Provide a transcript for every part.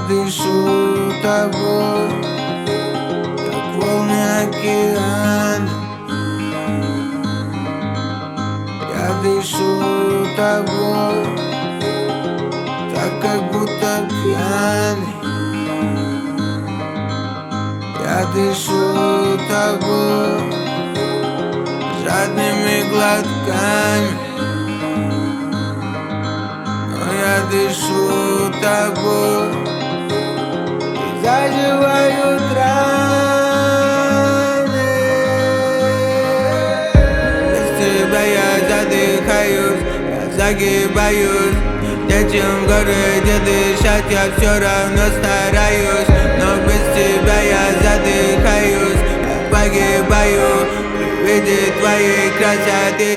дышу тобой, как волны океана. Я дышу тобой, так как будто пьяный. Я дышу тобой жадными глотками, но я дышу тобой и заживают раны. Без тебя я задыхаюсь, я загибаюсь. Зачем в городе дышать, я все равно стараюсь. Но без тебя я задыхаюсь, я погибаю при виде твоей красоты.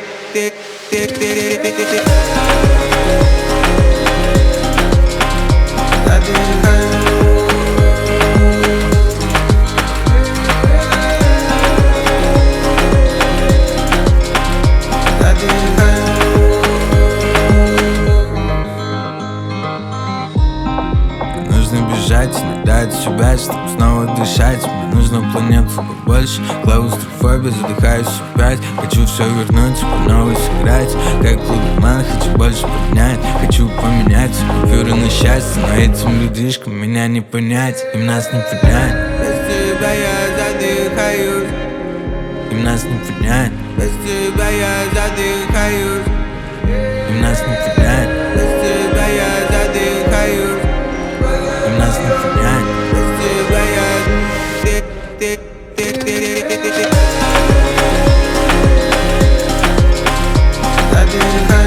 Нужно бежать иногда от себя, чтобы снова дышать. Мне нужно планету побольше, клаустрофобия, задыхаюсь опять. Хочу все вернуть, по новой сыграть. Как клубман, хочу больше поднять. Хочу поменять купюры на счастье, но этим людишкам меня не понять, им нас не понять. Без тебя я задыхаюсь, им нас не понять. без тебя я задыхаюсь, им нас не понять. без тебя я задыхаюсь, им нас не понять. без тебя я задыхаюсь.